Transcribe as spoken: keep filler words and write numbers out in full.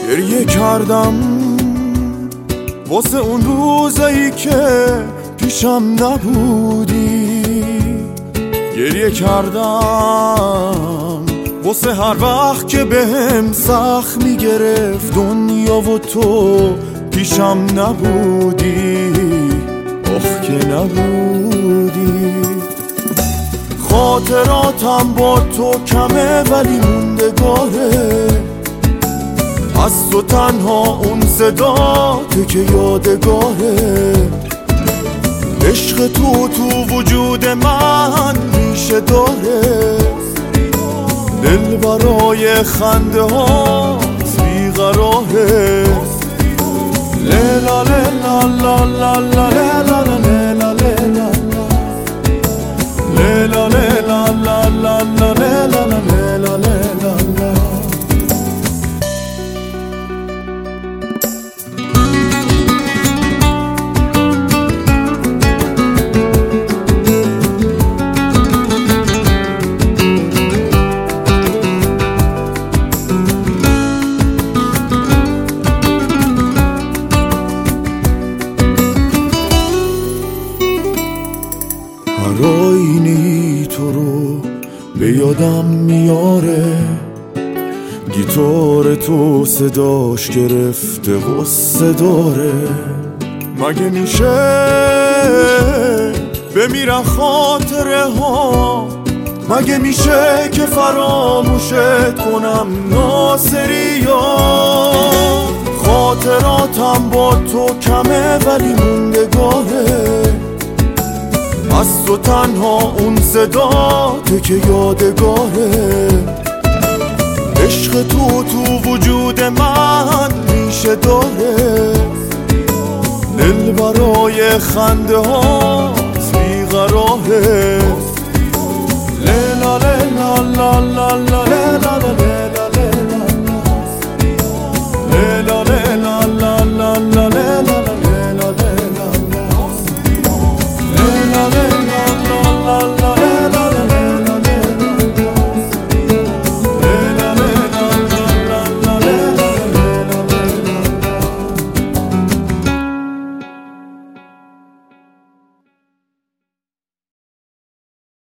گریه کردم واسه اون روزایی که پیشم نبودی، گریه کردم واسه هر وقت که بهم سخت میگرفت دنیا و تو پیشم نبودی، آخ که نبودی. خاطراتم با تو کمه ولی موندگاره، از تو تنها اون صداته که یادگاره. عشق تو تو وجود من ریشه داره، دل برای خنده هات بیقراره. لیلا لیلا لا لا لا لیلا لیلا لیلا لیلا لیلا لا لا لا لیلا لیلا لیلا. هر آینی تو رو به یادم میاره، گیتار تو صداش گرفته غصه داره. مگه میشه بمیرن خاطره ها، مگه میشه که فراموشت کنم ناصریا. خاطراتم با تو کمه ولی موندگاره، از تو تنها اون صداته که یادگاره. عشق تو تو وجود من ریشه داره، دل برای خنده هات بیقراره. لیلا لیلا لا لا لا لیلا لیلا